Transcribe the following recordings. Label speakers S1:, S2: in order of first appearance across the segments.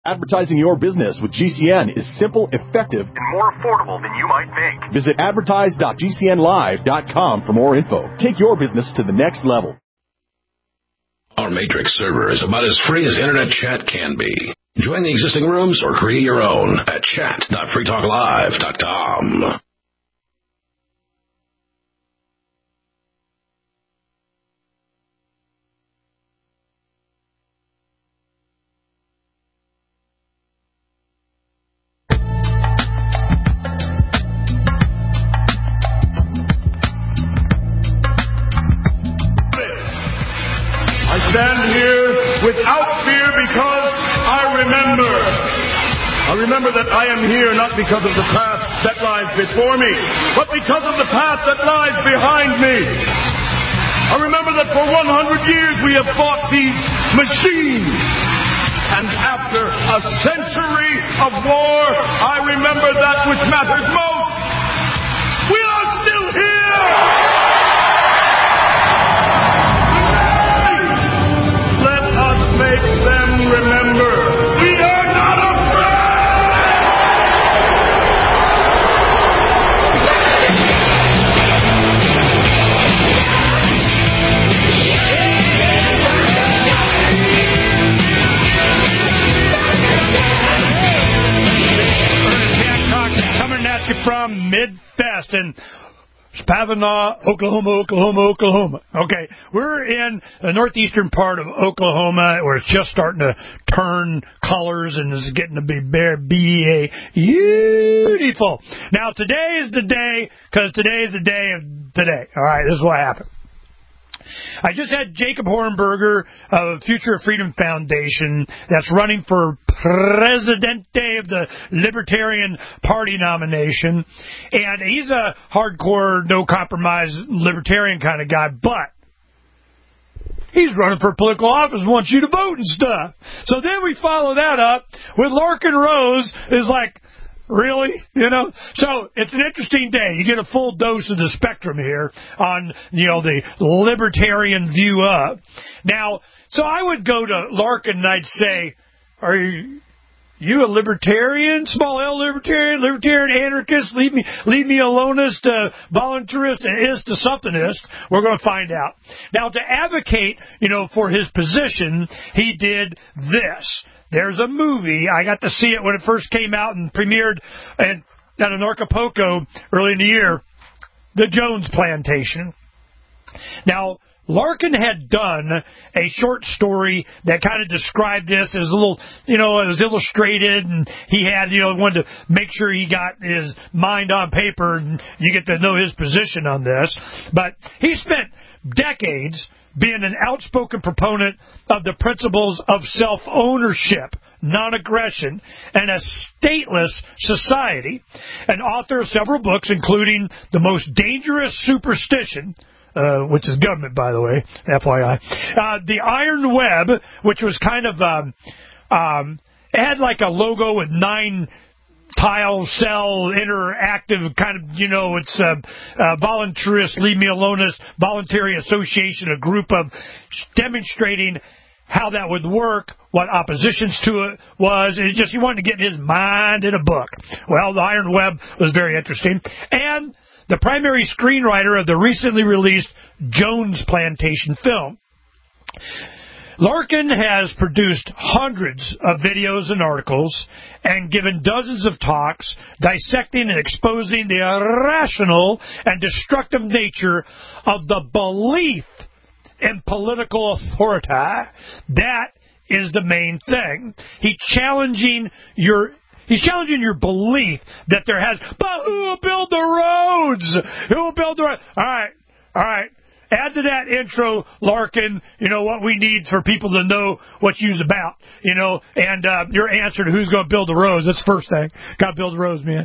S1: Advertising your business with GCN is simple, effective, and more affordable than you might think. Visit advertise.gcnlive.com for more info. Take your business to the next level.
S2: Our Matrix server is about as free as internet chat can be. Join the existing rooms or create your own at chat.freetalklive.com.
S3: I stand here without fear because I remember that I am here not because of the path that lies before me, but because of the path that lies behind me. I remember that for 100 years we have fought these machines. And after a century of war, I remember that which matters most. We are still here! Make them remember we are not
S4: Ernest Hancock coming at you from Mid-Fest and Spavanaugh, Oklahoma. Okay, we're in the northeastern part of Oklahoma where it's just starting to turn colors and it's getting to be beautiful. Now, today is the day, because today is the day of today. All right, this is what happened. I just had Jacob Hornberger of Future of Freedom Foundation that's running for Presidente of the Libertarian Party nomination. And he's a hardcore, no-compromise Libertarian kind of guy, but he's running for political office, wants you to vote and stuff. So then we follow that up with Larken Rose is like, really? You know? So it's an interesting day. You get a full dose of the spectrum here on, the libertarian view of. Now, so I would go to Larkin and I'd say, are you a libertarian? Small L libertarian anarchist? Leave me alonist, voluntarist, ist to somethingist? We're going to find out. Now, to advocate, for his position, he did this. There's a movie. I got to see it when it first came out and premiered at Anarchapulco early in the year, The Jones Plantation. Now, Larkin had done a short story that kind of described this as a little, it was illustrated, and he had, wanted to make sure he got his mind on paper and you get to know his position on this. But he spent decades being an outspoken proponent of the principles of self-ownership, non-aggression, and a stateless society, an author of several books, including The Most Dangerous Superstition, which is government, by the way, FYI, The Iron Web, which was kind of, it had like a logo with 9 tile cell interactive kind of, it's voluntarist, leave me alonist, voluntary association, a group of demonstrating how that would work, what oppositions to it was. It's just he wanted to get his mind in a book. Well, The Iron Web was very interesting. And the primary screenwriter of the recently released Jones Plantation film. Larkin has produced hundreds of videos and articles and given dozens of talks dissecting and exposing the irrational and destructive nature of the belief in political authority. That is the main thing. He's challenging your belief that there has, but who will build the roads? Who will build the roads? All right. Add to that intro, Larkin, what we need for people to know what you's about, and your answer to who's going to build the roads. That's the first thing. Got to build the roads, man,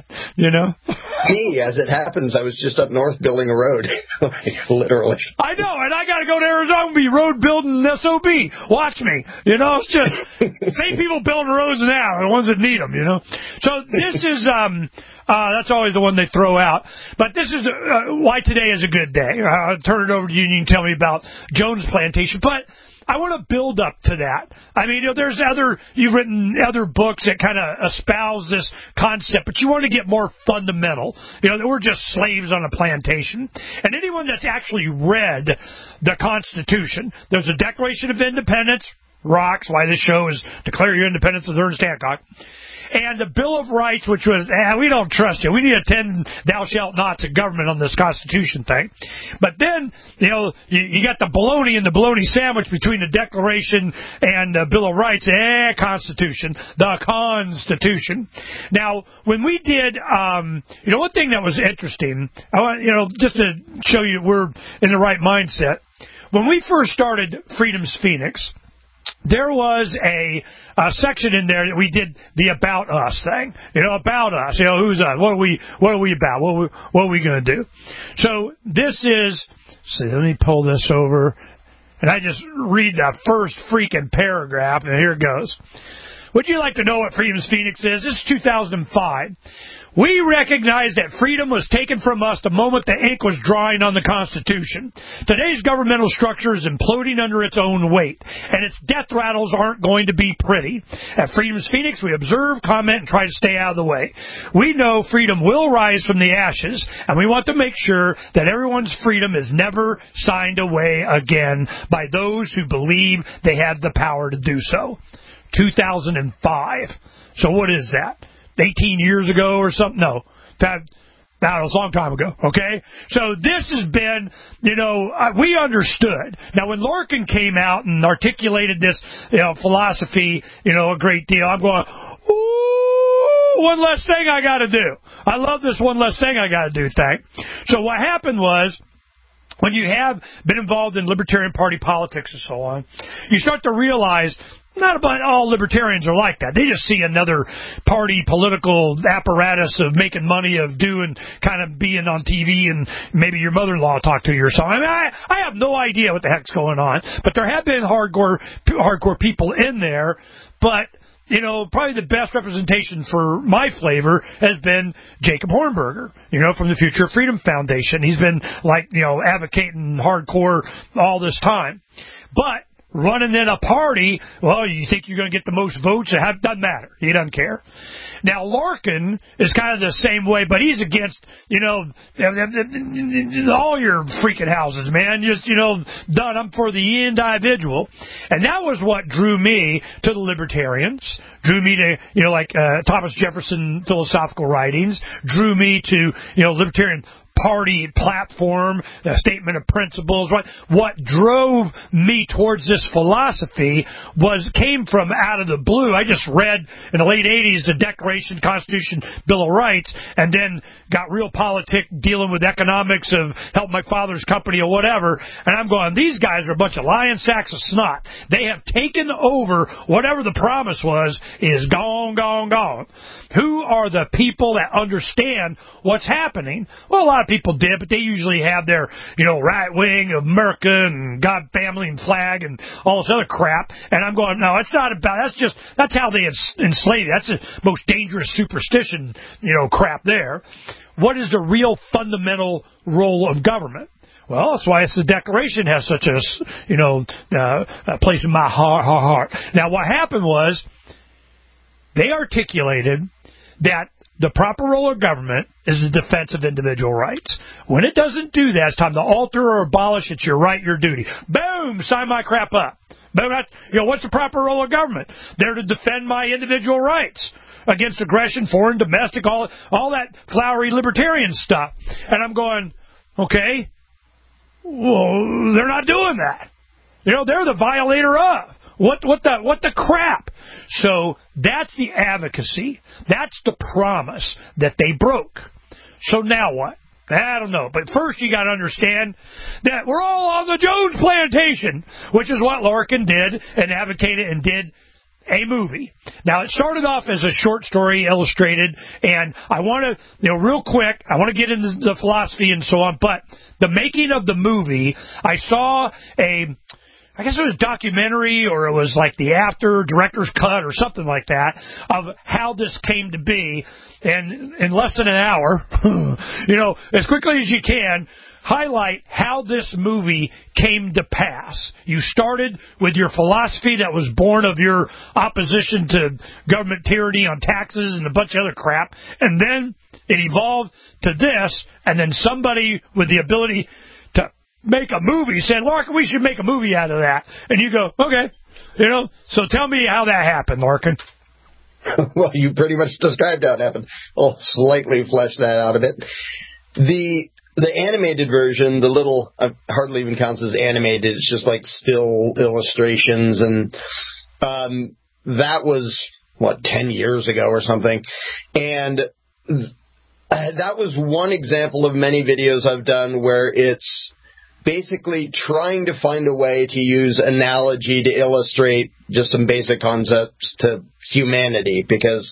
S5: Me, as it happens, I was just up north building a road, literally.
S4: I know, and I got to go to Arizona and be road building SOB. Watch me, it's just same people building roads now, the ones that need them, So this is, that's always the one they throw out. But this is why today is a good day. I'll turn it over to you and you can tell me about Jones Plantation. But I want to build up to that. I mean, you've written other books that kind of espouse this concept, but you want to get more fundamental. That we're just slaves on a plantation. And anyone that's actually read the Constitution, there's a Declaration of Independence, rocks, why this show is Declare Your Independence with Ernest Hancock. And the Bill of Rights, which was, we don't trust you. We need to attend thou shalt nots of government on this Constitution thing. But then, you got the bologna and the bologna sandwich between the Declaration and the Bill of Rights. Constitution. The Constitution. Now, when we did, one thing that was interesting, just to show you we're in the right mindset, when we first started Freedom's Phoenix, there was a section in there that we did the About Us thing. About us. Who's us? What are we about? What are we going to do? So this is, let me pull this over. And I just read the first freaking paragraph, and here it goes. Would you like to know what Freedom's Phoenix is? This is 2005. We recognize that freedom was taken from us the moment the ink was drying on the Constitution. Today's governmental structure is imploding under its own weight, and its death rattles aren't going to be pretty. At Freedom's Phoenix, we observe, comment, and try to stay out of the way. We know freedom will rise from the ashes, and we want to make sure that everyone's freedom is never signed away again by those who believe they have the power to do so. 2005. So what is that? 18 years ago or something? No. That was a long time ago, okay? So this has been, we understood. Now, when Lorcan came out and articulated this, philosophy, a great deal, I'm going, ooh, one less thing I got to do. I love this one less thing I got to do thing. So what happened was, when you have been involved in Libertarian Party politics and so on, you start to realize not about all libertarians are like that. They just see another party political apparatus of making money, of doing, kind of being on TV, and maybe your mother-in-law talk to you or something. I mean, I have no idea what the heck's going on, but there have been hardcore people in there, but probably the best representation for my flavor has been Jacob Hornberger, from the Future of Freedom Foundation. He's been advocating hardcore all this time. But running in a party, well, you think you're going to get the most votes? It doesn't matter. He doesn't care. Now, Larkin is kind of the same way, but he's against, all your freaking houses, man. Just, done. I'm for the individual. And that was what drew me to the libertarians, drew me to, Thomas Jefferson philosophical writings, drew me to, libertarian party platform, the statement of principles. What drove me towards this philosophy came from out of the blue. I just read in the late 80s the Declaration, Constitution, Bill of Rights, and then got real politic dealing with economics of help my father's company or whatever, and I'm going, these guys are a bunch of lying sacks of snot. They have taken over whatever the promise was, is gone, gone, gone. Who are the people that understand what's happening? Well, a lot of people did, but they usually have their, right wing of America and God, family, and flag and all this other crap. And I'm going, no, it's not about, that's how they enslave you. That's the most dangerous superstition, crap there. What is the real fundamental role of government? Well, that's why the Declaration has such a place in my heart. Now, what happened was they articulated that the proper role of government is the defense of individual rights. When it doesn't do that, it's time to alter or abolish. It's your right, your duty. Boom! Sign my crap up. Boom! What's the proper role of government? They're to defend my individual rights against aggression, foreign, domestic, all that flowery libertarian stuff. And I'm going, okay, well, they're not doing that. They're the violator of. What the crap? So that's the advocacy. That's the promise that they broke. So now what? I don't know. But first you got to understand that we're all on the Jones plantation, which is what Lorcan did and advocated and did a movie. Now, it started off as a short story illustrated, and I want to, real quick, I want to get into the philosophy and so on, but the making of the movie, I saw I guess it was a documentary, or it was like the after director's cut or something like that, of how this came to be. And in less than an hour, as quickly as you can, highlight how this movie came to pass. You started with your philosophy that was born of your opposition to government tyranny on taxes and a bunch of other crap, and then it evolved to this, and then somebody with the ability to make a movie said, Larkin, we should make a movie out of that. And you go, okay. So tell me how that happened, Larkin.
S5: Well, you pretty much described how it happened. I'll slightly flesh that out a bit. The animated version, the little, hardly even counts as animated, it's just like still illustrations, and that was, 10 years ago or something. And that was one example of many videos I've done where it's basically trying to find a way to use analogy to illustrate just some basic concepts to humanity, because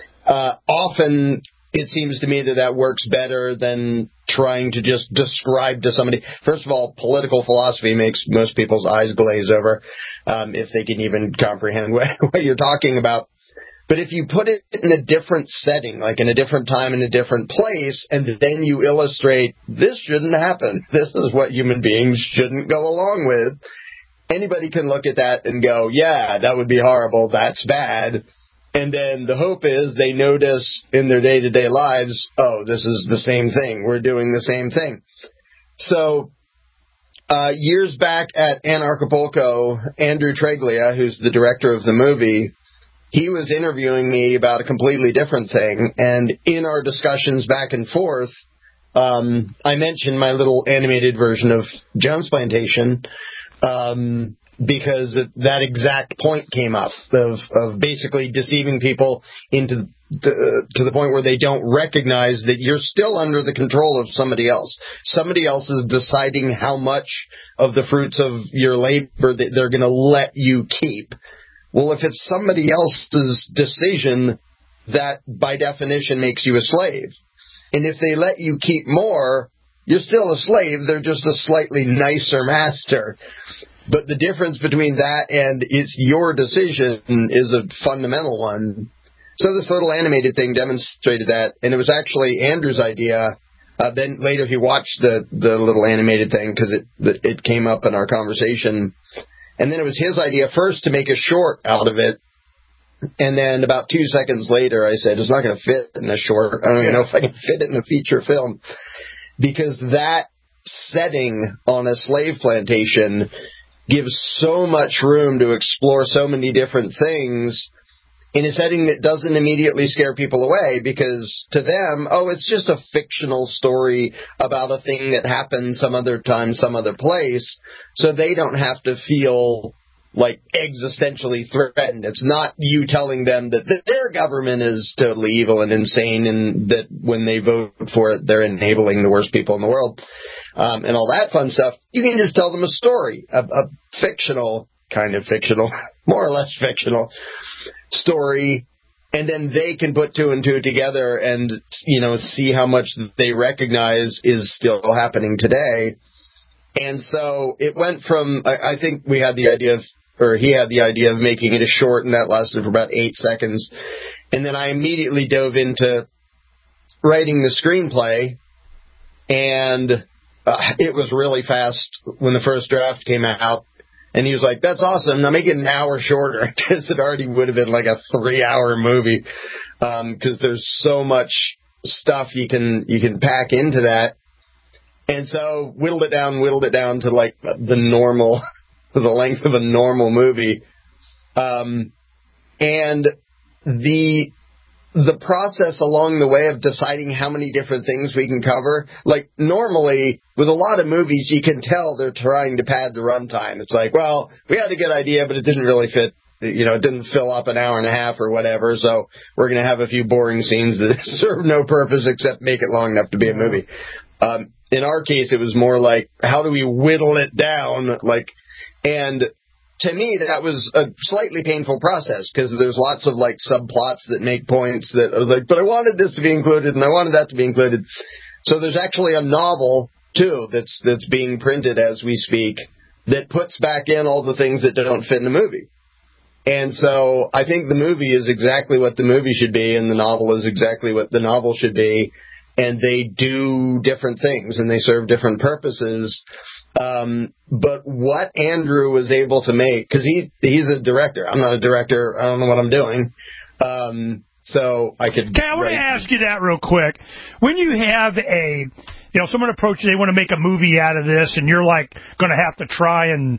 S5: often it seems to me that works better than trying to just describe to somebody. First of all, political philosophy makes most people's eyes glaze over if they can even comprehend what you're talking about. But if you put it in a different setting, like in a different time, in a different place, and then you illustrate, this shouldn't happen, this is what human beings shouldn't go along with, anybody can look at that and go, yeah, that would be horrible, that's bad. And then the hope is they notice in their day-to-day lives, oh, this is the same thing, we're doing the same thing. So years back at Anarchapulco, Andrew Treglia, who's the director of the movie, he was interviewing me about a completely different thing, and in our discussions back and forth, I mentioned my little animated version of Jones Plantation, because that exact point came up of basically deceiving people to the point where they don't recognize that you're still under the control of somebody else. Somebody else is deciding how much of the fruits of your labor that they're going to let you keep. Well, if it's somebody else's decision, that by definition makes you a slave. And if they let you keep more, you're still a slave. They're just a slightly nicer master. But the difference between that and it's your decision is a fundamental one. So this little animated thing demonstrated that, and it was actually Andrew's idea. Then later he watched the little animated thing because it came up in our conversation. And then it was his idea first to make a short out of it. And then about 2 seconds later, I said, it's not going to fit in a short. I don't even know if I can fit it in a feature film. Because that setting on a slave plantation gives so much room to explore so many different things in a setting that doesn't immediately scare people away, because to them, it's just a fictional story about a thing that happened some other time, some other place, so they don't have to feel like existentially threatened. It's not you telling them that their government is totally evil and insane, and that when they vote for it, they're enabling the worst people in the world, and all that fun stuff. You can just tell them a story, a fictional, kind of fictional, more or less fictional story, and then they can put two and two together and, see how much they recognize is still happening today. And so it went from, I think we had the idea of, or he had the idea of making it a short, and that lasted for about 8 seconds. And then I immediately dove into writing the screenplay, and it was really fast when the first draft came out. And he was like, that's awesome. Now make it an hour shorter, because it already would have been like a 3-hour movie, because there's so much stuff you can pack into that. And so whittled it down to like the normal, the length of a normal movie. And the process along the way of deciding how many different things we can cover, like normally with a lot of movies, you can tell they're trying to pad the runtime. It's like, well, we had a good idea, but it didn't really fit. It didn't fill up an hour and a half or whatever, so we're going to have a few boring scenes that serve no purpose except make it long enough to be a movie. In our case, it was more like, how do we whittle it down? And to me, that was a slightly painful process, because there's lots of subplots that make points that I was like, but I wanted this to be included and I wanted that to be included. So there's actually a novel too that's being printed as we speak that puts back in all the things that don't fit in the movie. And so I think the movie is exactly what the movie should be, and the novel is exactly what the novel should be. And they do different things, and they serve different purposes. But what Andrew was able to make, because he's a director. I'm not a director. I don't know what I'm doing. So I could...
S4: Okay, I want to ask you that real quick. When you have someone approach you, they want to make a movie out of this, and you're like going to have to try and,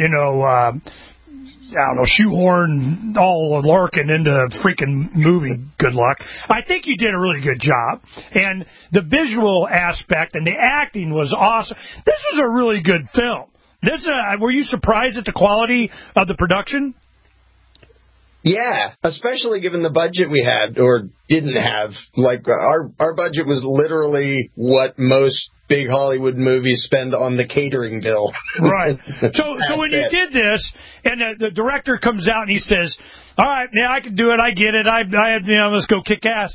S4: shoehorn all Larkin into a freaking movie. Good luck. I think you did a really good job. And the visual aspect and the acting was awesome. This was a really good film. Were you surprised at the quality of the production?
S5: Yeah, especially given the budget we had or didn't have. Like, our budget was literally what most big Hollywood movies spend on the catering bill.
S4: Right. So when you did this, and the director comes out and he says, all right, now I can do it, I get it, let's go kick ass.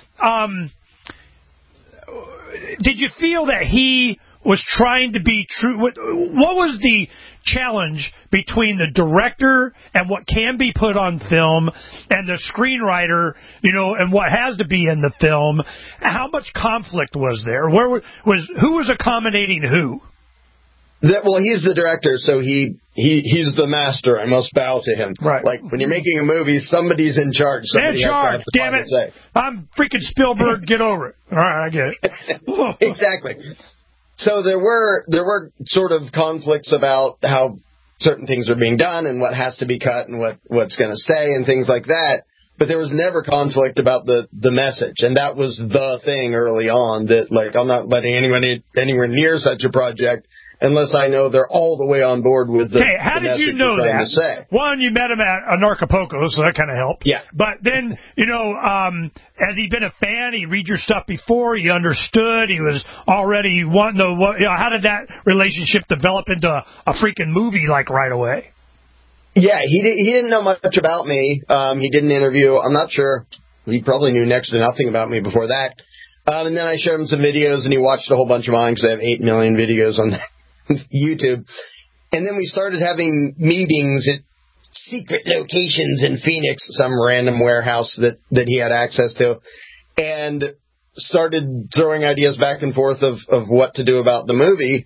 S4: Did you feel that he was trying to be true? What was the challenge between the director and what can be put on film and the screenwriter, and what has to be in the film? How much conflict was there? Who was accommodating who?
S5: Well, he's the director, so he's the master. I must bow to him.
S4: Right.
S5: Like, when you're making a movie, somebody's in charge. Somebody
S4: in charge,
S5: has to have
S4: damn
S5: the final
S4: it.
S5: say.
S4: I'm freaking Spielberg. Get over it. All right, I get it.
S5: Exactly. So there were sort of conflicts about how certain things are being done and what has to be cut and what's going to stay and things like that. But there was never conflict about the message. And that was the thing early on, that, like, I'm not letting anyone anywhere near such a project unless I know they're all the way on board with the message.
S4: Okay, how did you know that? One, you met him at Anarchapulco, so that kind of helped.
S5: Yeah.
S4: But then, has he been a fan? He read your stuff before? He understood? He was already wanting to... how did that relationship develop into a freaking movie, like, right away?
S5: Yeah, he didn't know much about me. He did an interview. I'm not sure. He probably knew next to nothing about me before that. And then I showed him some videos, and he watched a whole bunch of mine because I have 8 million videos on YouTube. And then we started having meetings at secret locations in Phoenix, some random warehouse that he had access to, and started throwing ideas back and forth of what to do about the movie.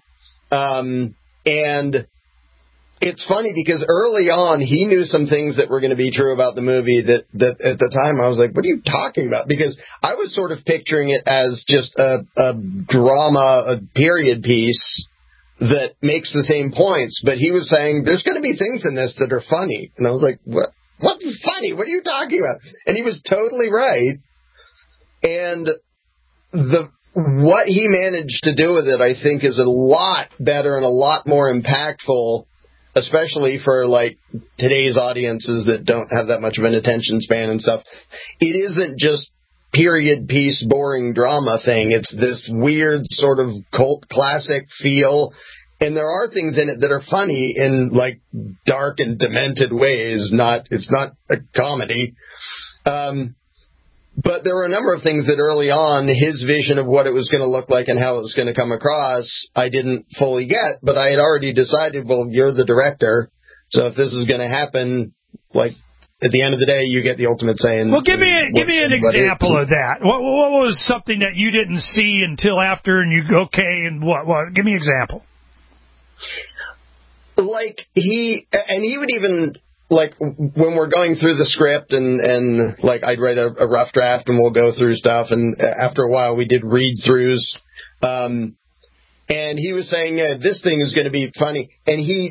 S5: And it's funny because early on he knew some things that were going to be true about the movie that at the time I was like, what are you talking about? Because I was sort of picturing it as just a drama, a period piece that makes the same points. But he was saying there's going to be things in this that are funny. And I was like, what's funny? What are you talking about? And he was totally right. And what he managed to do with it, I think, is a lot better and a lot more impactful, especially for, like, today's audiences that don't have that much of an attention span and stuff. It isn't just period piece, boring drama thing. It's this weird sort of cult classic feel. And there are things in it that are funny in, like, dark and demented ways. It's not a comedy. But there were a number of things that early on, his vision of what it was going to look like and how it was going to come across, I didn't fully get. But I had already decided, well, you're the director, so if this is going to happen, like, at the end of the day, you get the ultimate say. Well,
S4: give me an example of that. What was something that you didn't see until after, and you go, okay, and what? Give me an example.
S5: Like, he would even... Like, when we're going through the script and like, I'd write a rough draft and we'll go through stuff, and after a while we did read-throughs, and he was saying, this thing is going to be funny, and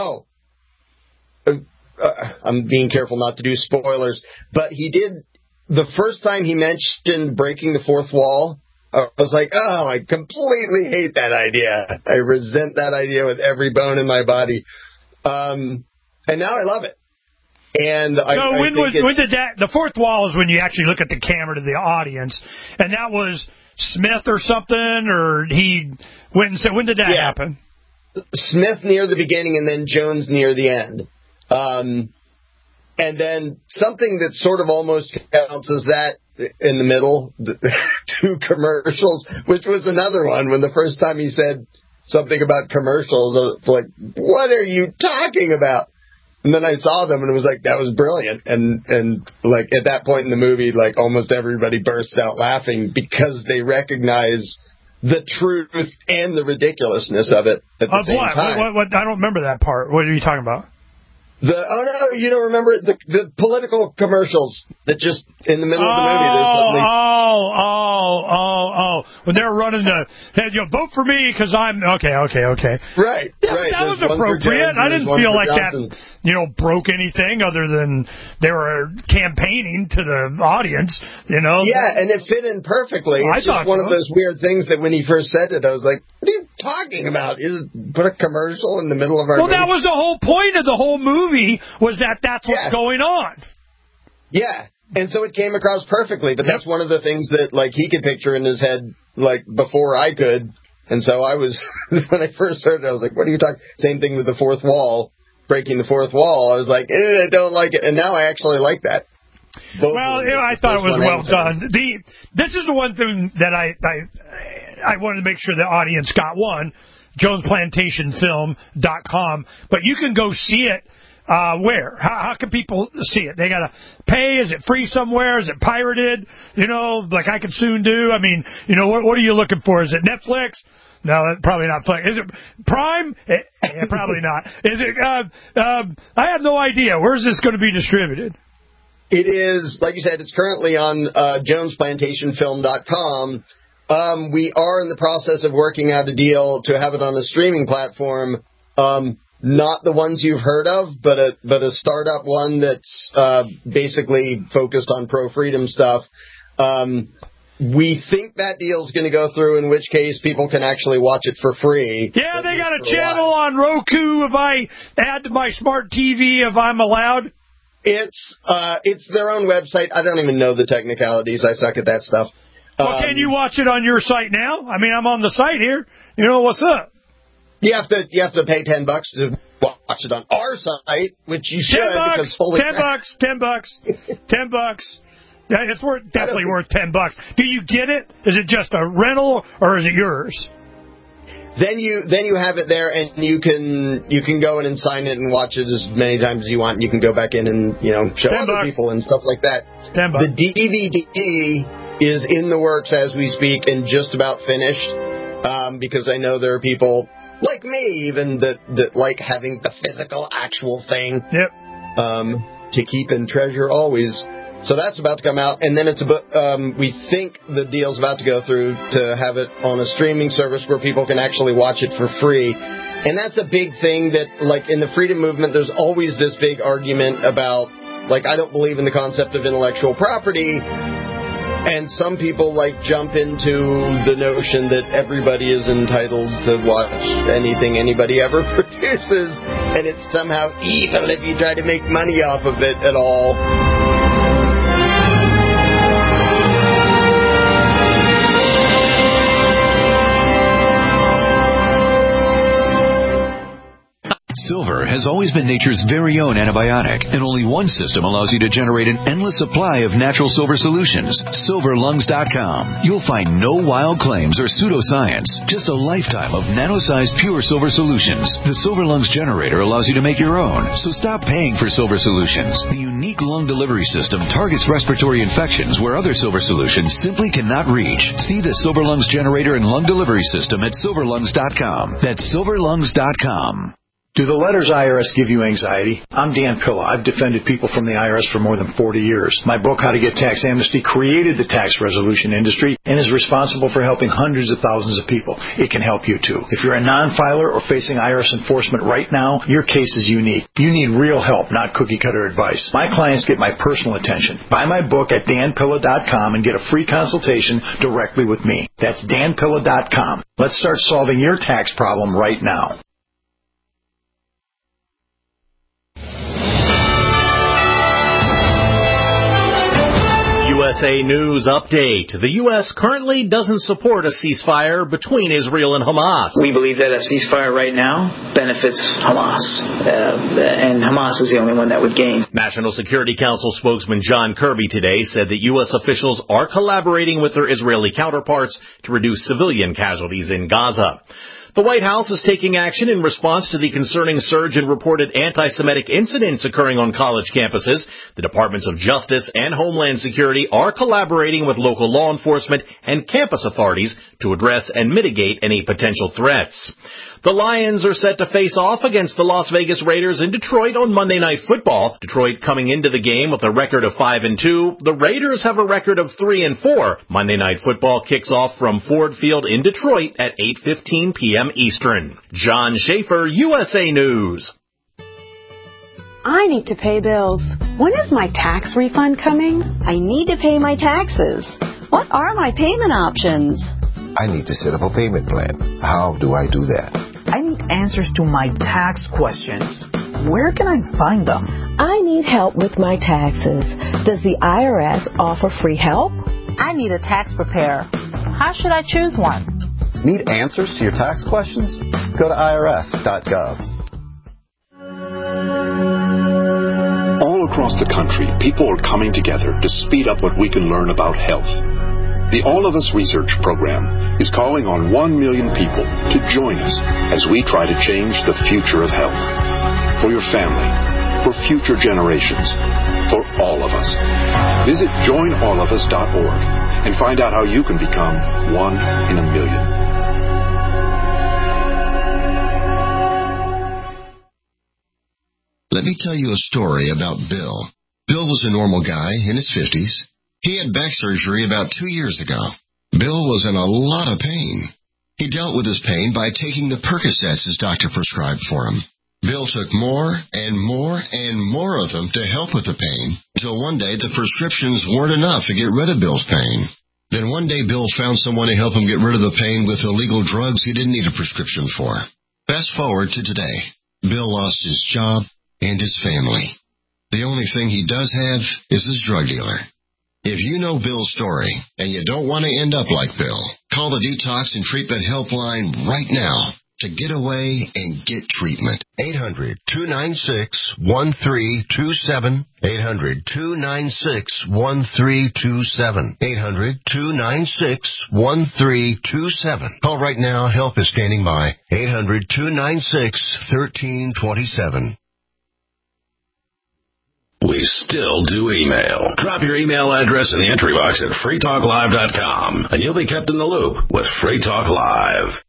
S5: I'm being careful not to do spoilers, but he did, the first time he mentioned breaking the fourth wall, I was like, oh, I completely hate that idea. I resent that idea with every bone in my body. And now I love it. And
S4: when did that? The fourth wall is when you actually look at the camera to the audience, and that was Smith or something, or he went and said, when did that happen?
S5: Smith near the beginning, and then Jones near the end, and then something that sort of almost counts as that in the middle, 2 commercials, which was another one when the first time he said something about commercials. I was like, what are you talking about? And then I saw them, and it was like, that was brilliant. And like, at that point in the movie, like, almost everybody bursts out laughing because they recognize the truth and the ridiculousness of it at the same time.
S4: What? I don't remember that part. What are you talking about?
S5: Oh no, you don't remember the political commercials that just in the middle of the movie. There's something.
S4: When they're running vote for me because I'm okay.
S5: Right,
S4: yeah,
S5: right.
S4: That was appropriate. I didn't feel like Johnson. That, broke anything other than they were campaigning to the audience,
S5: Yeah, and it fit in perfectly. It's just one of those weird things that when he first said it, I was like, what are you talking about? Put a commercial in the middle of our movie?
S4: That was the whole point of the whole movie, was that's what's going on. Yeah.
S5: And so it came across perfectly, but that's one of the things that, like, he could picture in his head, like, before I could. And so I was, when I first heard it, I was like, what are you talking? Same thing with the fourth wall, breaking the fourth wall. I was like, I don't like it. And now I actually like that.
S4: I thought it was well done. This is the one thing that I wanted to make sure the audience got. One, JonesPlantationFilm.com, but you can go see it. Where? How can people see it? They got to pay? Is it free somewhere? Is it pirated? Like I can soon do? I mean, what are you looking for? Is it Netflix? No, probably not. Is it Prime? Probably not. Is it? I have no idea. Where's this going to be distributed?
S5: It is, like you said, it's currently on JonesPlantationFilm.com. We are in the process of working out a deal to have it on a streaming platform. Not the ones you've heard of, but a startup one that's basically focused on pro-freedom stuff. We think that deal's going to go through, in which case people can actually watch it for free.
S4: Yeah, they got a channel on Roku if I add to my smart TV, if I'm allowed.
S5: It's their own website. I don't even know the technicalities. I suck at that stuff.
S4: Well, can you watch it on your site now? I mean, I'm on the site here. What's up?
S5: You have to pay $10 to watch it on our site, which you should.
S4: $10. It's definitely worth $10. Do you get it? Is it just a rental or is it yours?
S5: Then you have it there, and you can go in and sign it and watch it as many times as you want. And you can go back in and show other people and stuff like that.
S4: $10.
S5: The DVD is in the works as we speak and just about finished, because I know there are people like me even that like having the physical actual thing.
S4: Yep.
S5: To keep and treasure always. So that's about to come out, and then we think the deal's about to go through to have it on a streaming service where people can actually watch it for free. And that's a big thing that, like, in the freedom movement, there's always this big argument about, like, I don't believe in the concept of intellectual property. And some people, like, jump into the notion that everybody is entitled to watch anything anybody ever produces, and it's somehow evil if you try to make money off of it at all.
S6: Silver has always been nature's very own antibiotic, and only one system allows you to generate an endless supply of natural silver solutions. SilverLungs.com. You'll find no wild claims or pseudoscience, just a lifetime of nano-sized pure silver solutions. The Silver Lungs generator allows you to make your own, so stop paying for silver solutions. The unique lung delivery system targets respiratory infections where other silver solutions simply cannot reach. See the Silver Lungs generator and lung delivery system at SilverLungs.com. That's SilverLungs.com.
S7: Do the letters IRS give you anxiety? I'm Dan Pilla. I've defended people from the IRS for more than 40 years. My book, How to Get Tax Amnesty, created the tax resolution industry and is responsible for helping hundreds of thousands of people. It can help you too. If you're a non-filer or facing IRS enforcement right now, your case is unique. You need real help, not cookie-cutter advice. My clients get my personal attention. Buy my book at danpilla.com and get a free consultation directly with me. That's danpilla.com. Let's start solving your tax problem right now.
S8: USA News Update. The U.S. currently doesn't support a ceasefire between Israel and Hamas.
S9: We believe that a ceasefire right now benefits Hamas, and Hamas is the only one that would gain.
S8: National Security Council spokesman John Kirby today said that U.S. officials are collaborating with their Israeli counterparts to reduce civilian casualties in Gaza. The White House is taking action in response to the concerning surge in reported anti-Semitic incidents occurring on college campuses. The Departments of Justice and Homeland Security are collaborating with local law enforcement and campus authorities to address and mitigate any potential threats. The Lions are set to face off against the Las Vegas Raiders in Detroit on Monday Night Football. Detroit coming into the game with a record of 5-2. The Raiders have a record of 3-4. Monday Night Football kicks off from Ford Field in Detroit at 8:15 p.m. Eastern. John Schaefer, USA News.
S10: I need to pay bills. When is my tax refund coming?
S11: I need to pay my taxes. What are my payment options?
S12: I need to set up a payment plan. How do I do that?
S13: I need answers to my tax questions. Where can I find them?
S10: I need help with my taxes. Does the IRS offer free help?
S14: I need a tax preparer. How should I choose one?
S15: Need answers to your tax questions? Go to irs.gov.
S16: All across the country, people are coming together to speed up what we can learn about health. The All of Us Research Program is calling on 1 million people to join us as we try to change the future of health. For your family, for future generations, for all of us. Visit joinallofus.org and find out how you can become 1 in a million.
S17: Let me tell you a story about Bill. Bill was a normal guy in his 50s. He had back surgery about 2 years ago. Bill was in a lot of pain. He dealt with his pain by taking the Percocets his doctor prescribed for him. Bill took more and more and more of them to help with the pain, until one day the prescriptions weren't enough to get rid of Bill's pain. Then one day Bill found someone to help him get rid of the pain with illegal drugs he didn't need a prescription for. Fast forward to today. Bill lost his job and his family. The only thing he does have is his drug dealer. If you know Bill's story and you don't want to end up like Bill, call the Detox and Treatment Helpline right now to get away and get treatment. 800-296-1327. 800-296-1327. 800-296-1327. Call right now. Help is standing by. 800-296-1327.
S2: We still do email. Drop your email address in the entry box at freetalklive.com, and you'll be kept in the loop with Free Talk Live.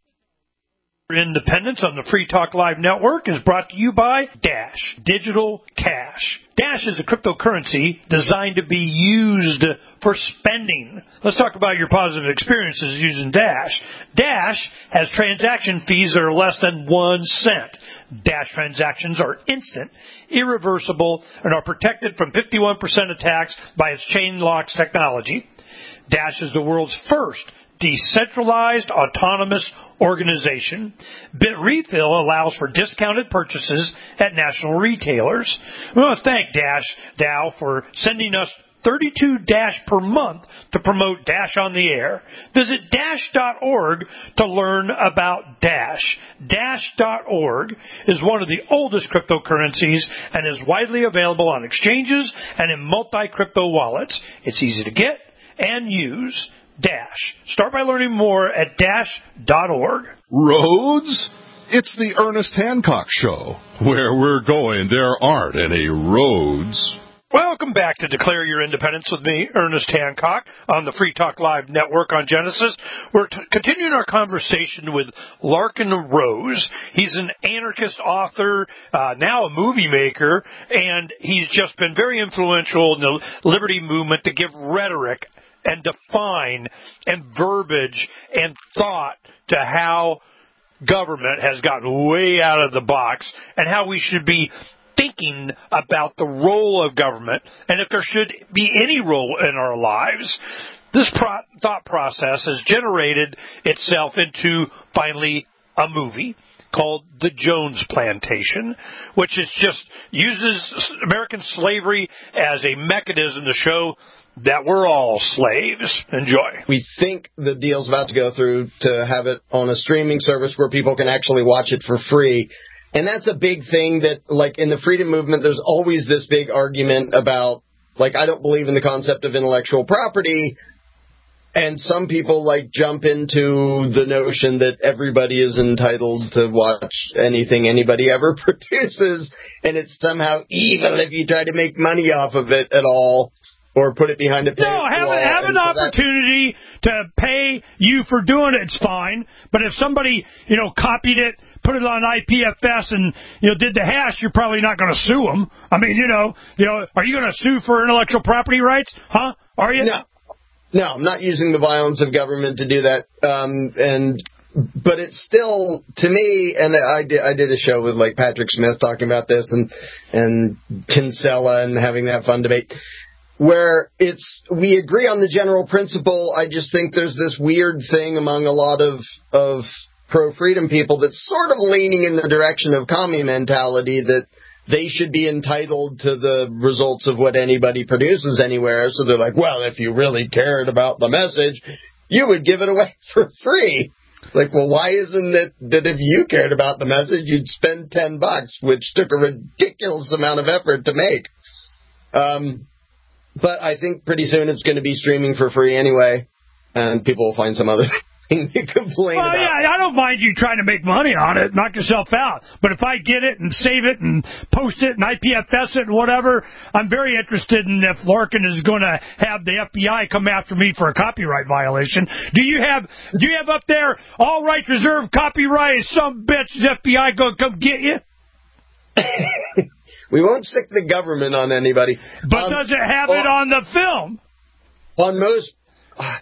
S4: Independence on the Free Talk Live network is brought to you by Dash Digital Cash. Dash is a cryptocurrency designed to be used for spending. Let's talk about your positive experiences using Dash. Dash has transaction fees that are less than 1 cent. Dash transactions are instant, irreversible, and are protected from 51% attacks by its chain locks technology. Dash is the world's first decentralized autonomous organization. BitRefill allows for discounted purchases at national retailers. We want to thank DAO for sending us 32 Dash per month to promote Dash on the air. Visit Dash.org to learn about Dash. Dash.org is one of the oldest cryptocurrencies and is widely available on exchanges and in multi-crypto wallets. It's easy to get and use. Dash. Start by learning more at Dash.org.
S18: Roads? It's the Ernest Hancock Show. Where we're going, there aren't any roads.
S4: Welcome back to Declare Your Independence with me, Ernest Hancock, on the Free Talk Live network on Genesis. We're continuing our conversation with Larken Rose. He's an anarchist author, now a movie maker, and he's just been very influential in the liberty movement to give rhetoric and define and verbiage and thought to how government has gotten way out of the box and how we should be thinking about the role of government and if there should be any role in our lives. This thought process has generated itself into, finally, a movie called The Jones Plantation, which is just uses American slavery as a mechanism to show that we're all slaves. Enjoy.
S5: We think the deal's about to go through to have it on a streaming service where people can actually watch it for free. And that's a big thing that, like, in the freedom movement, there's always this big argument about, like, I don't believe in the concept of intellectual property. And some people jump into the notion that everybody is entitled to watch anything anybody ever produces, and it's somehow evil if you try to make money off of it at all or put it behind a paywall.
S4: No, have an opportunity to pay you for doing it. It's fine. But if somebody, copied it, put it on IPFS, and did the hash, you're probably not going to sue them. I mean, are you going to sue for intellectual property rights? Huh? Are you?
S5: No, I'm not using the violence of government to do that. But it's still, to me, and I did a show with Patrick Smith talking about this and Kinsella and having that fun debate, where we agree on the general principle. I just think there's this weird thing among a lot of pro-freedom people that's sort of leaning in the direction of commie mentality, that they should be entitled to the results of what anybody produces anywhere. So they're like, well, if you really cared about the message, you would give it away for free. Well, why isn't it that if you cared about the message, you'd spend $10, which took a ridiculous amount of effort to make? But I think pretty soon it's going to be streaming for free anyway, and people will find some other thing to complain about.
S4: Yeah, I don't mind you trying to make money on it. Knock yourself out. But if I get it and save it and post it and IPFS it and whatever, I'm very interested in if Larkin is going to have the FBI come after me for a copyright violation. Do you have up there, all rights reserved, copyright, some bitch, the FBI going to come get you?
S5: We won't stick the government on anybody.
S4: But does it have it on the film?
S5: On most... I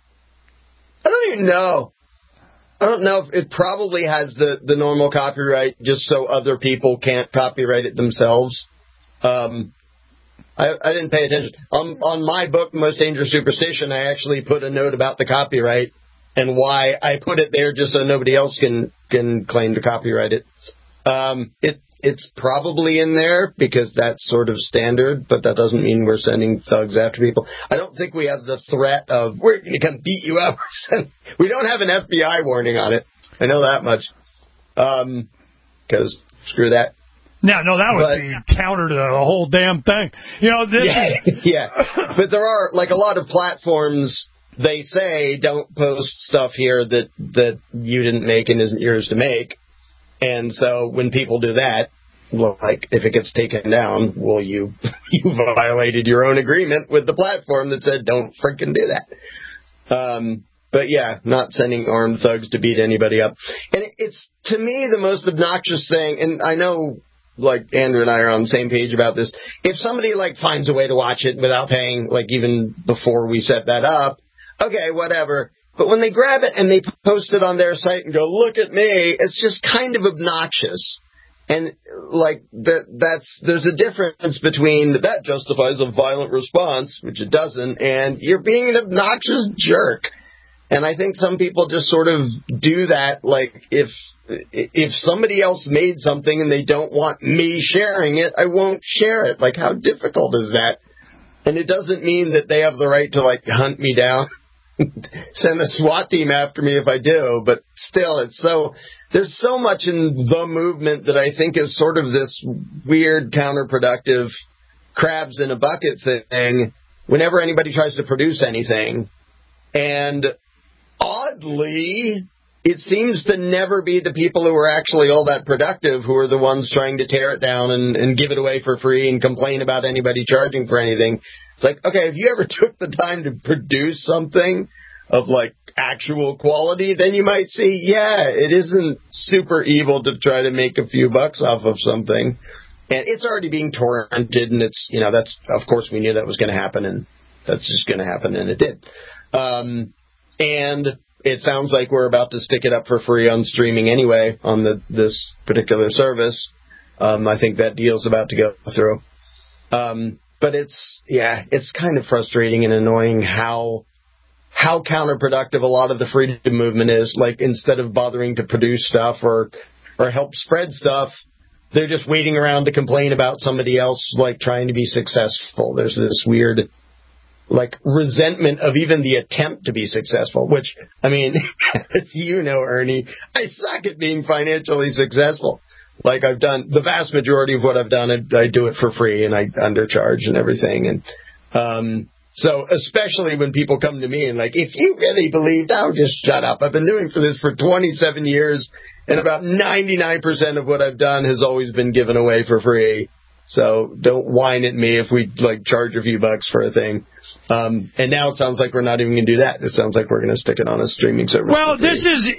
S5: don't even know. I don't know if it probably has the normal copyright just so other people can't copyright it themselves. I didn't pay attention. On my book, Most Dangerous Superstition, I actually put a note about the copyright and why I put it there just so nobody else can claim to copyright it. It's probably in there because that's sort of standard, but that doesn't mean we're sending thugs after people. I don't think we have the threat of, we're going to come beat you up. We don't have an FBI warning on it. I know that much. Because screw that.
S4: Yeah, no, that would be counter to the whole damn thing.
S5: Yeah. But there are, a lot of platforms, they say, don't post stuff here that you didn't make and isn't yours to make. And so when people do that, if it gets taken down, well, you violated your own agreement with the platform that said don't freaking do that. But yeah, not sending armed thugs to beat anybody up. And it's, to me, the most obnoxious thing, and I know, Andrew and I are on the same page about this. If somebody, finds a way to watch it without paying, even before we set that up, okay, whatever. But when they grab it and they post it on their site and go, look at me, it's just kind of obnoxious. And, there's a difference between that justifies a violent response, which it doesn't, and you're being an obnoxious jerk. And I think some people just sort of do that, if somebody else made something and they don't want me sharing it, I won't share it. How difficult is that? And it doesn't mean that they have the right to, hunt me down. Send a SWAT team after me if I do, but still, there's so much in the movement that I think is sort of this weird counterproductive crabs in a bucket thing whenever anybody tries to produce anything. And oddly, it seems to never be the people who are actually all that productive who are the ones trying to tear it down and give it away for free and complain about anybody charging for anything. It's okay, if you ever took the time to produce something of, actual quality, then you might see, it isn't super evil to try to make a few bucks off of something. And it's already being torrented, and it's, that's, of course, we knew that was going to happen, and that's just going to happen, and it did. And it sounds like we're about to stick it up for free on streaming anyway on this particular service. I think that deal's about to go through. But it's kind of frustrating and annoying how counterproductive a lot of the freedom movement is. Instead of bothering to produce stuff or help spread stuff, they're just waiting around to complain about somebody else, trying to be successful. There's this weird, resentment of even the attempt to be successful, which, I mean, as you know, Ernie, I suck at being financially successful. I've done the vast majority of what I've done, I do it for free and I undercharge and everything. And So especially when people come to me and like, if you really believed, I'll just shut up. I've been doing this for 27 years, and about 99% of what I've done has always been given away for free. So don't whine at me if we like charge a few bucks for a thing. And now it sounds like we're not even going to do that. It sounds like we're going to stick it on a streaming service.
S4: Well, this is,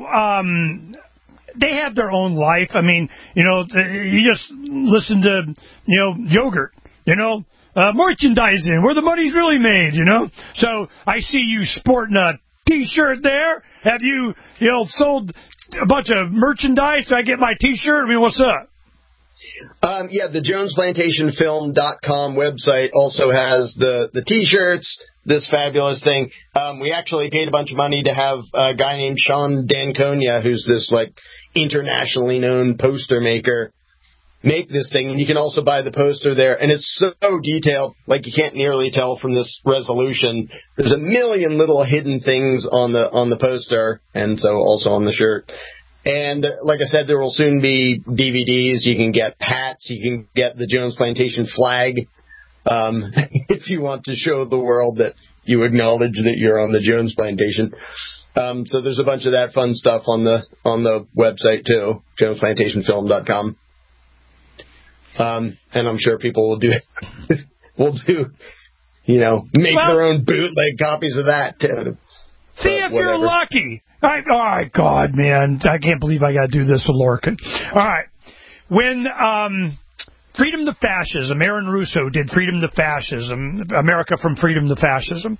S4: they have their own life. I mean, you just listen to, Yogurt, merchandising, where the money's really made, So I see you sporting a T-shirt there. Have you, sold a bunch of merchandise? Do I get my T-shirt? I mean, what's up?
S5: Yeah, the JonesPlantationFilm.com website also has the T-shirts, this fabulous thing. We actually paid a bunch of money to have a guy named Sean D'Anconia, who's this, like, internationally known poster maker, make this thing. And you can also buy the poster there. And it's so detailed, like you can't nearly tell from this resolution. There's a million little hidden things on the poster, and so also on the shirt. And like I said, there will soon be DVDs. You can get hats. You can get the Jones Plantation flag if you want to show the world that you acknowledge that you're on the Jones Plantation. So there's a bunch of that fun stuff on the website too, JonesPlantationFilm.com. And I'm sure people will make their own bootleg copies of that too.
S4: See if you're lucky. All right, God, man, I can't believe I got to do this with Lorcan. All right, when Freedom to Fascism, Aaron Russo did Freedom to Fascism, America from Freedom to Fascism.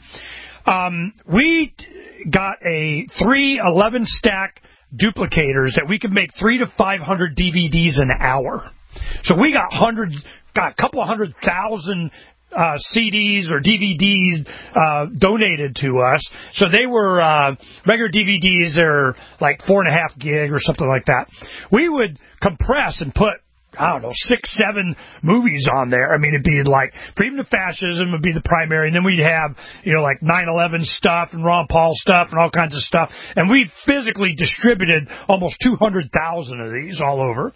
S4: We got 3 11-stack duplicators that we could make 300 to 500 DVDs an hour. So we got a couple of 100,000 CDs or DVDs donated to us. So they were regular DVDs. They're like 4.5 gig or something like that. We would compress and put, 6, 7 movies on there. I mean, it'd be like Freedom to Fascism would be the primary, and then we'd have, like 9/11 stuff and Ron Paul stuff and all kinds of stuff. And we physically distributed almost 200,000 of these all over.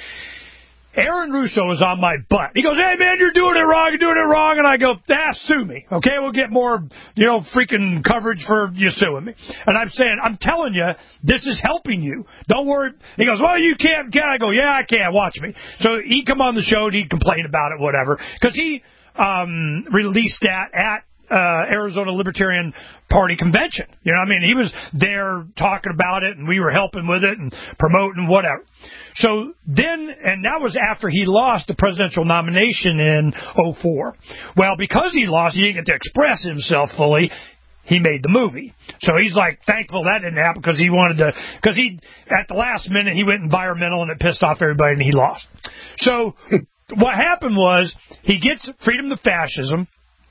S4: Aaron Russo was on my butt. He goes, hey, man, you're doing it wrong. And I go, sue me. Okay, we'll get more, freaking coverage for you suing me. And I'm saying, I'm telling you, this is helping you. Don't worry. He goes, well, you can't. I go, yeah, I can. Watch me. So he'd come on the show and he'd complain about it, whatever. Because he released that at Arizona Libertarian Party convention. He was there talking about it, and we were helping with it and promoting whatever. So then, and that was after he lost the presidential nomination in 2004. Well, because he lost, he didn't get to express himself fully. He made the movie. So he's like thankful that didn't happen because he wanted to, because he, at the last minute, he went environmental and it pissed off everybody and he lost. So what happened was he gets Freedom to Fascism.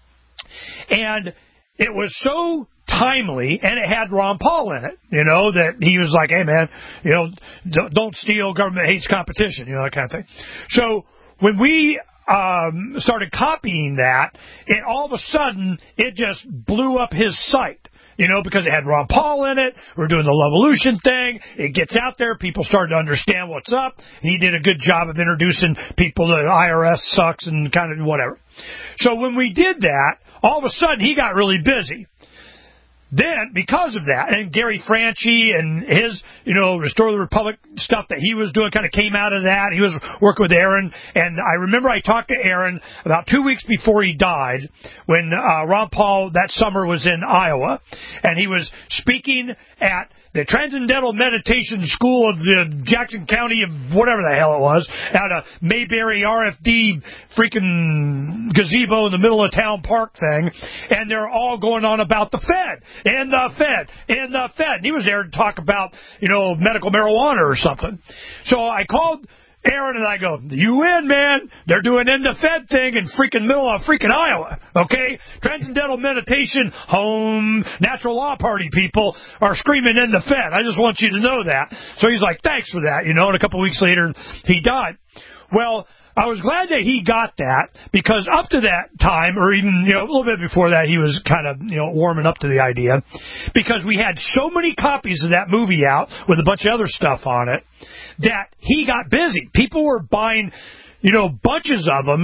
S4: And it was so timely, and it had Ron Paul in it, that he was like, hey, man, don't steal, government hates competition, that kind of thing. So when we started copying that, all of a sudden, it just blew up his site. Because it had Ron Paul in it. We're doing the Levolution thing. It gets out there. People started to understand what's up. He did a good job of introducing people to IRS sucks and kind of whatever. So when we did that, all of a sudden he got really busy. Then, because of that, and Gary Franchi and his, Restore the Republic stuff that he was doing kind of came out of that. He was working with Aaron, and I remember I talked to Aaron about 2 weeks before he died when Ron Paul that summer was in Iowa, and he was speaking at the Transcendental Meditation School of the Jackson County of whatever the hell it was, at a Mayberry RFD freaking gazebo in the middle of town park thing, and they're all going on about the Fed, and the Fed, and the Fed. And he was there to talk about, medical marijuana or something. So I called Aaron and I go, you win, man. They're doing end the Fed thing in freaking middle of freaking Iowa, okay? Transcendental Meditation, Home, Natural Law Party people are screaming end the Fed. I just want you to know that. So he's like, thanks for that, and a couple of weeks later, he died. Well, I was glad that he got that, because up to that time, or even, a little bit before that, he was kind of, warming up to the idea, because we had so many copies of that movie out with a bunch of other stuff on it, that he got busy. People were buying, bunches of them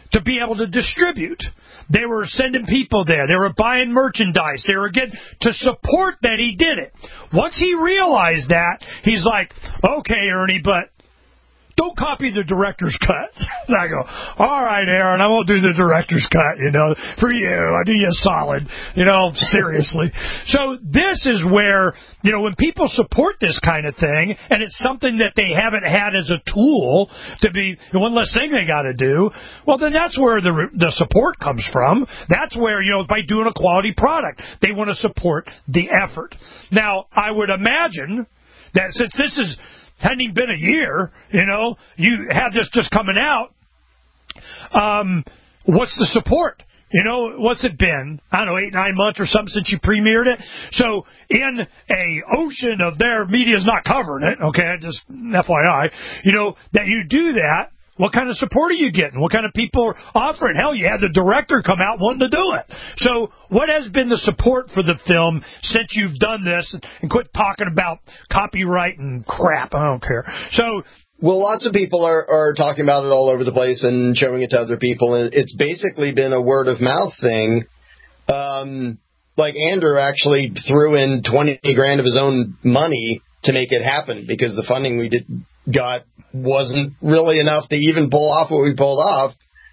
S4: to be able to distribute. They were sending people there. They were buying merchandise. They were getting to support that he did it. Once he realized that, he's like, okay, Ernie, but don't copy the director's cut. And I go, all right, Aaron, I won't do the director's cut, for you. I do you a solid, seriously. So this is where, when people support this kind of thing, and it's something that they haven't had as a tool to be one less thing they got to do, well, then that's where the support comes from. That's where, by doing a quality product, they want to support the effort. Now, I would imagine that since this hadn't even been a year, you had this just coming out, what's the support? What's it been? I don't know, 8-9 months or something since you premiered it. So in a ocean of their media's not covering it, okay, just FYI, that you do that, what kind of support are you getting? What kind of people are offering? Hell, you had the director come out wanting to do it. So what has been the support for the film since you've done this? And quit talking about copyright and crap. I don't care. So,
S5: well, lots of people are talking about it all over the place and showing it to other people. And it's basically been a word of mouth thing. Like Andrew actually threw in $20,000 of his own money to make it happen because the funding we got wasn't really enough to even pull off what we pulled off.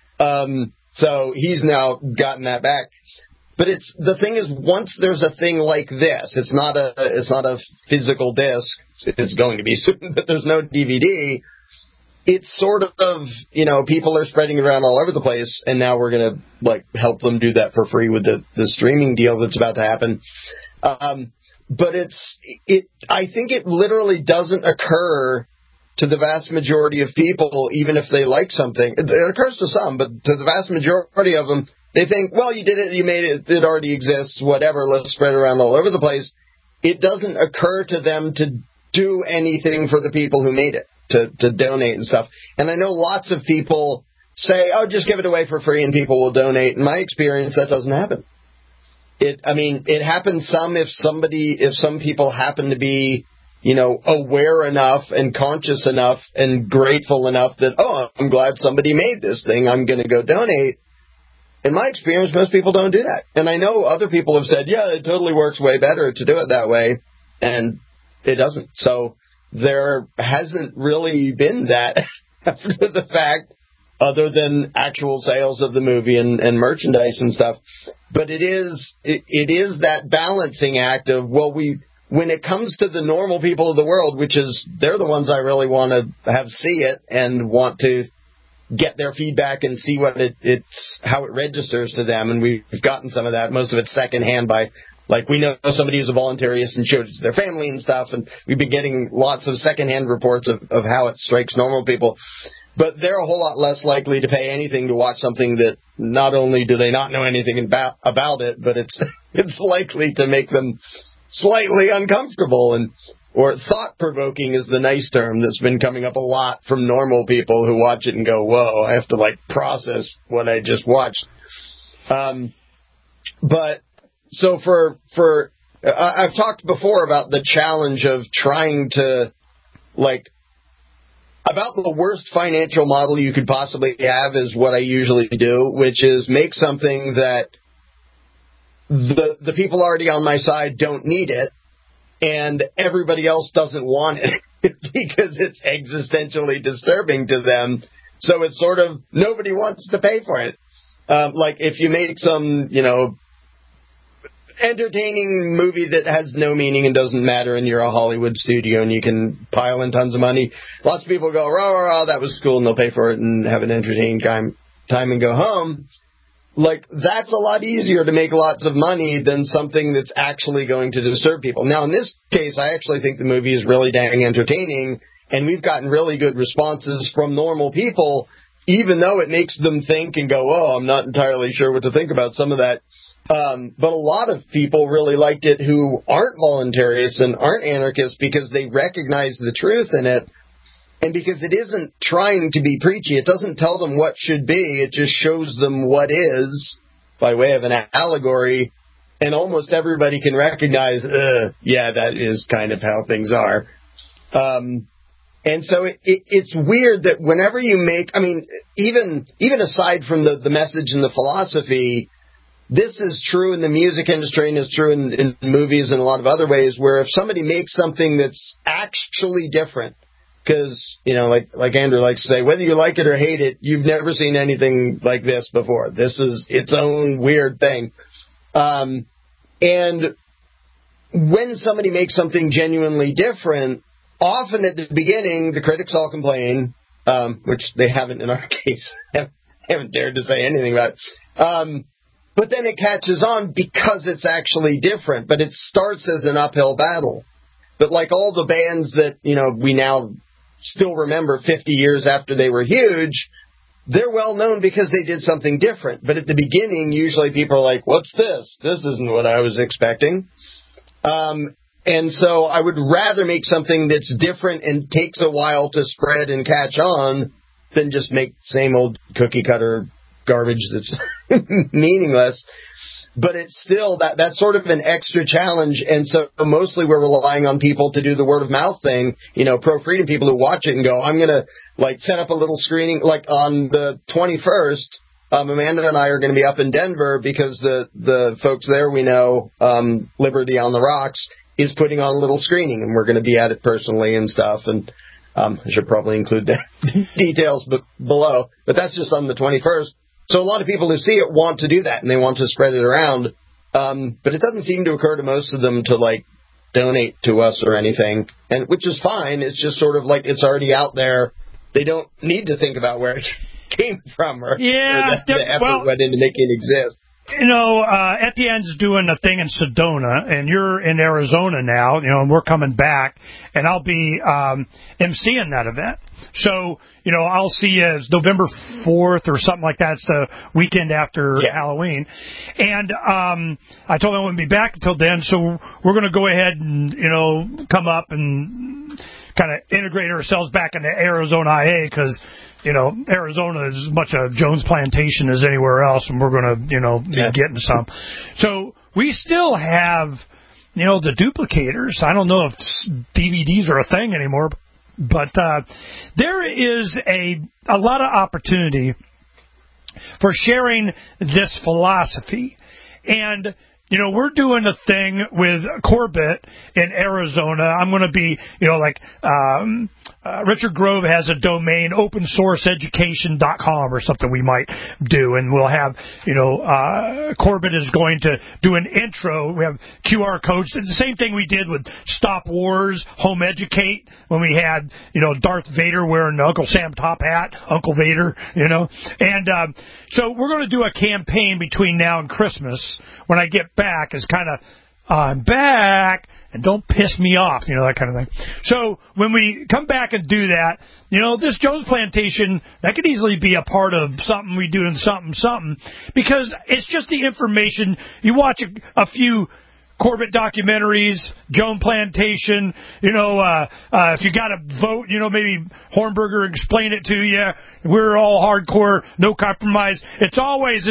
S5: So he's now gotten that back. But the thing is, once there's a thing like this, it's not a physical disc. It's going to be soon, but there's no DVD. It's sort of, people are spreading it around all over the place, and now we're going to help them do that for free with the streaming deal that's about to happen. But I think it literally doesn't occur to the vast majority of people, even if they like something. It occurs to some, but to the vast majority of them, they think, well, you did it, you made it, it already exists, whatever, let's spread it around all over the place. It doesn't occur to them to do anything for the people who made it, to donate and stuff. And I know lots of people say, oh, just give it away for free and people will donate. In my experience, that doesn't happen. It happens if some people happen to be, aware enough and conscious enough and grateful enough that, oh, I'm glad somebody made this thing, I'm going to go donate. In my experience, most people don't do that. And I know other people have said, yeah, it totally works way better to do it that way. And it doesn't. So there hasn't really been that after the fact, other than actual sales of the movie and merchandise and stuff. But it is that balancing act of, when it comes to the normal people of the world, which is, they're the ones I really want to have see it and want to get their feedback and see what how it registers to them. And we've gotten some of that. Most of it's secondhand by, we know somebody who's a voluntarist and showed it to their family and stuff. And we've been getting lots of secondhand reports of how it strikes normal people. But they're a whole lot less likely to pay anything to watch something that not only do they not know anything about it, but it's likely to make them slightly uncomfortable or thought-provoking is the nice term that's been coming up a lot from normal people who watch it and go, whoa, I have to process what I just watched. But so I've talked before about the challenge of trying to about the worst financial model you could possibly have is what I usually do, which is make something that the people already on my side don't need it, and everybody else doesn't want it because it's existentially disturbing to them. So it's sort of, nobody wants to pay for it. If you make some, entertaining movie that has no meaning and doesn't matter, and you're a Hollywood studio and you can pile in tons of money, lots of people go, rah, rah, rah, that was cool, and they'll pay for it and have an entertaining time and go home. That's a lot easier to make lots of money than something that's actually going to disturb people. Now, in this case, I actually think the movie is really dang entertaining, and we've gotten really good responses from normal people, even though it makes them think and go, oh, I'm not entirely sure what to think about some of that. But a lot of people really liked it who aren't voluntarists and aren't anarchists because they recognize the truth in it. And because it isn't trying to be preachy, it doesn't tell them what should be, it just shows them what is by way of an allegory, and almost everybody can recognize, yeah, that is kind of how things are. And so it's weird that whenever you make, I mean, even aside from the message and the philosophy, this is true in the music industry and is true in movies and a lot of other ways, where if somebody makes something that's actually different, because, you know, like Andrew likes to say, whether you like it or hate it, you've never seen anything like this before. This is its own weird thing. And when somebody makes something genuinely different, often at the beginning, the critics all complain, which they haven't in our case. haven't dared to say anything about it. But then it catches on because it's actually different. But it starts as an uphill battle. But like all the bands that, you know, we now still remember 50 years after they were huge, they're well known because they did something different. But at the beginning, usually people are like, what's this? This isn't what I was expecting. And so I would rather make something that's different and takes a while to spread and catch on than just make same old cookie cutter garbage that's meaningless. But it's still that's sort of an extra challenge. And so mostly we're relying on people to do the word of mouth thing, you know, pro-freedom people who watch it and go, I'm going to like set up a little screening like on the 21st. Amanda and I are going to be up in Denver because the folks there we know, Liberty on the Rocks, is putting on a little screening, and we're going to be at it personally and stuff. And I should probably include the details below, but that's just on the 21st. So a lot of people who see it want to do that, and they want to spread it around. But it doesn't seem to occur to most of them to, like, donate to us or anything, and which is fine. It's just sort of like it's already out there. They don't need to think about where it came from or the effort went into making it exist.
S4: You know, Etienne's doing a thing in Sedona, and you're in Arizona now, you know, and we're coming back, and I'll be emceeing that event. So, you know, I'll see you as November 4th or something like that. It's the weekend after Halloween. And I told them I wouldn't be back until then, so we're going to go ahead and, you know, come up and kind of integrate ourselves back into Arizona IA because, you know, Arizona is as much a Jones Plantation as anywhere else, and we're going to, you know, be getting some. So we still have, you know, the duplicators. I don't know if DVDs are a thing anymore, but there is a lot of opportunity for sharing this philosophy. And, you know, we're doing a thing with Corbett in Arizona. I'm going to be, you know, like Richard Grove has a domain, opensourceeducation.com or something we might do. And we'll have, you know, Corbett is going to do an intro. We have QR codes. It's the same thing we did with Stop Wars, Home Educate, when we had, you know, Darth Vader wearing the Uncle Sam top hat, Uncle Vader, you know. And so we're going to do a campaign between now and Christmas when I get back is kind of, I'm back, and don't piss me off, you know, that kind of thing. So when we come back and do that, you know, this Jones Plantation, that could easily be a part of something we do in something, because it's just the information. You watch a few Corbett documentaries, Jones Plantation, you know, if you got to vote, you know, maybe Hornberger explain it to you. We're all hardcore, no compromise. It's always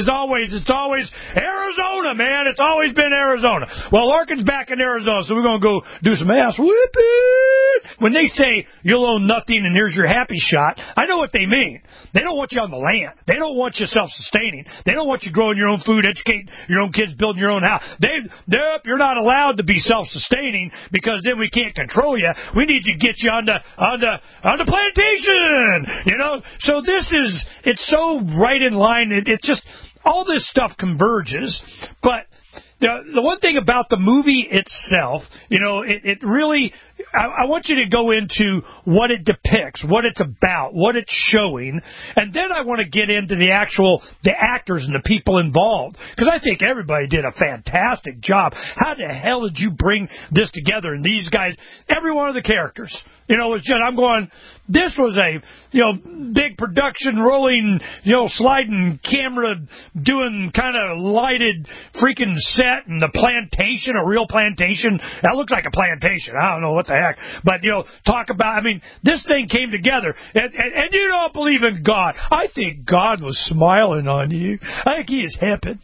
S4: Arizona, man. It's always been Arizona. Well, Larkin's back in Arizona, so we're going to go do some ass whipping. When they say you'll own nothing and here's your happy shot, I know what they mean. They don't want you on the land. They don't want you self-sustaining. They don't want you growing your own food, educating your own kids, building your own house. You're not allowed to be self-sustaining because then we can't control you. We need to get you on the plantation, you know. So it's so right in line. It's just all this stuff converges, but. The one thing about the movie itself, you know, it really, I want you to go into what it depicts, what it's about, what it's showing, and then I want to get into the actors and the people involved, because I think everybody did a fantastic job. How the hell did you bring this together? And these guys, every one of the characters, you know, was just, I'm going, this was a, you know, big production, rolling, you know, sliding camera, doing kind of lighted freaking set, and the plantation, a real plantation. That looks like a plantation. I don't know what the heck. But, you know, talk about, I mean, this thing came together. And you don't believe in God. I think God was smiling on you. I think he is happy.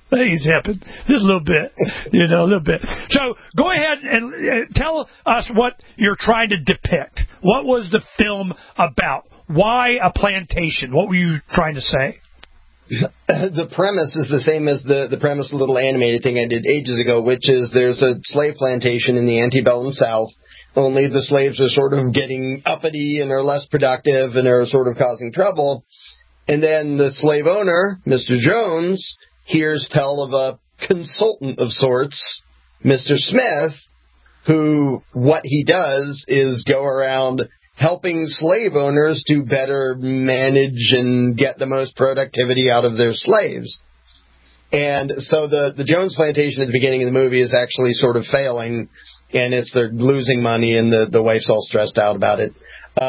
S4: He's hipping just a little bit, a little bit. So go ahead and tell us what you're trying to depict. What was the film about? Why a plantation? What were you trying to say?
S5: The premise is the same as the premise of the little animated thing I did ages ago, which is there's a slave plantation in the antebellum South, only the slaves are sort of getting uppity and are less productive and are sort of causing trouble. And then the slave owner, Mr. Jones, hears tell of a consultant of sorts, Mr. Smith, who what he does is go around helping slave owners to better manage and get the most productivity out of their slaves. And so the Jones plantation at the beginning of the movie is actually sort of failing, and they're losing money, and the wife's all stressed out about it.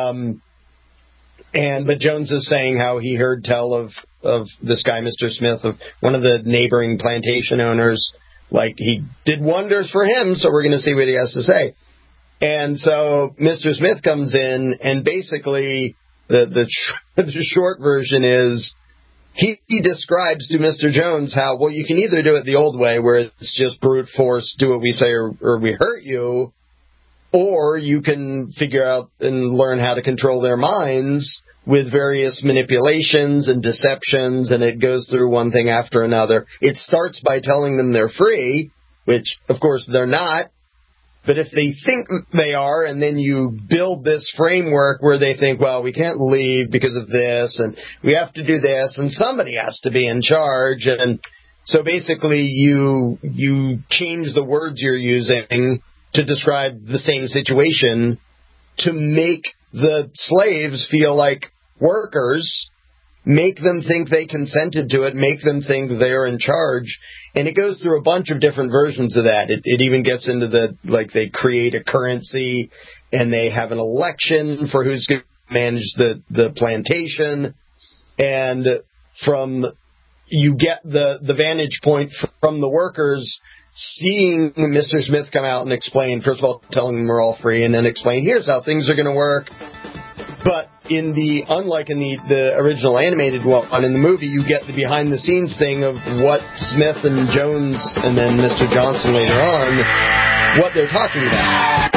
S5: But Jones is saying how he heard tell of this guy, Mr. Smith, of one of the neighboring plantation owners, like he did wonders for him, so we're going to see what he has to say. And so Mr. Smith comes in, and basically the short version is he describes to Mr. Jones how, well, you can either do it the old way, where it's just brute force, do what we say or we hurt you, or you can figure out and learn how to control their minds with various manipulations and deceptions, and it goes through one thing after another. It starts by telling them they're free, which, of course, they're not. But if they think they are, and then you build this framework where they think, well, we can't leave because of this, and we have to do this, and somebody has to be in charge. And so basically you change the words you're using to describe the same situation to make the slaves feel like workers, make them think they consented to it, make them think they're in charge. And it goes through a bunch of different versions of that. It even gets into they create a currency, and they have an election for who's going to manage the plantation. And you get the vantage point from the workers seeing Mr. Smith come out and explain, first of all, telling them we're all free, and then explain, here's how things are going to work. But unlike in the original animated one, in the movie, you get the behind-the-scenes thing of what Smith and Jones, and then Mr. Johnson later on, what they're talking about.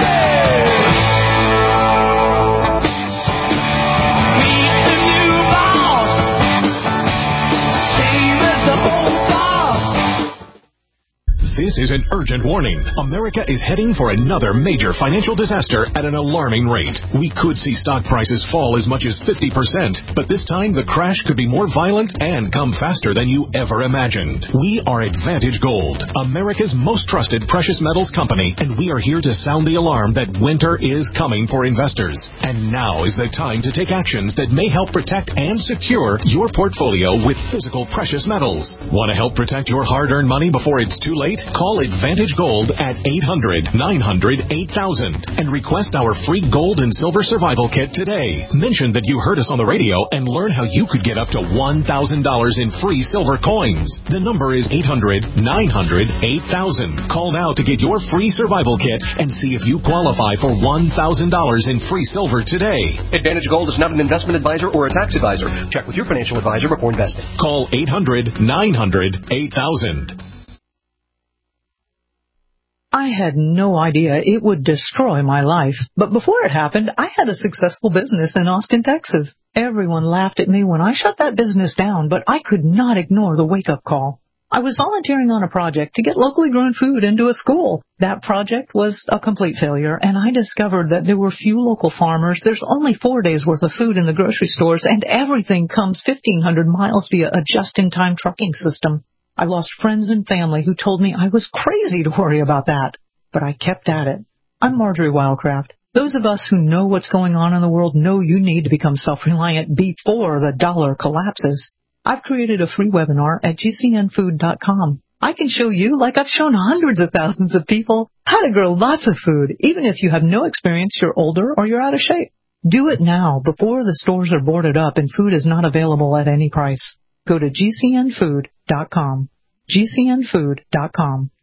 S19: This is an urgent warning. America is heading for another major financial disaster at an alarming rate. We could see stock prices fall as much as 50%, but this time the crash could be more violent and come faster than you ever imagined. We are Advantage Gold, America's most trusted precious metals company, and we are here to sound the alarm that winter is coming for investors. And now is the time to take actions that may help protect and secure your portfolio with physical precious metals. Want to help protect your hard-earned money before it's too late? Call Advantage Gold at 800-900-8000 and request our free gold and silver survival kit today. Mention that you heard us on the radio and learn how you could get up to $1,000 in free silver coins. The number is 800-900-8000. Call now to get your free survival kit and see if you qualify for $1,000 in free silver today.
S20: Advantage Gold is not an investment advisor or a tax advisor. Check with your financial advisor before investing.
S19: Call 800-900-8000.
S21: I had no idea it would destroy my life. But before it happened, I had a successful business in Austin, Texas. Everyone laughed at me when I shut that business down, but I could not ignore the wake-up call. I was volunteering on a project to get locally grown food into a school. That project was a complete failure, and I discovered that there were few local farmers. There's only 4 days' worth of food in the grocery stores, and everything comes 1,500 miles via a just-in-time trucking system. I lost friends and family who told me I was crazy to worry about that. But I kept at it. I'm Marjorie Wildcraft. Those of us who know what's going on in the world know you need to become self-reliant before the dollar collapses. I've created a free webinar at gcnfood.com. I can show you, like I've shown hundreds of thousands of people, how to grow lots of food, even if you have no experience, you're older, or you're out of shape. Do it now before the stores are boarded up and food is not available at any price. Go to gcnfood.com. gcnfood.com.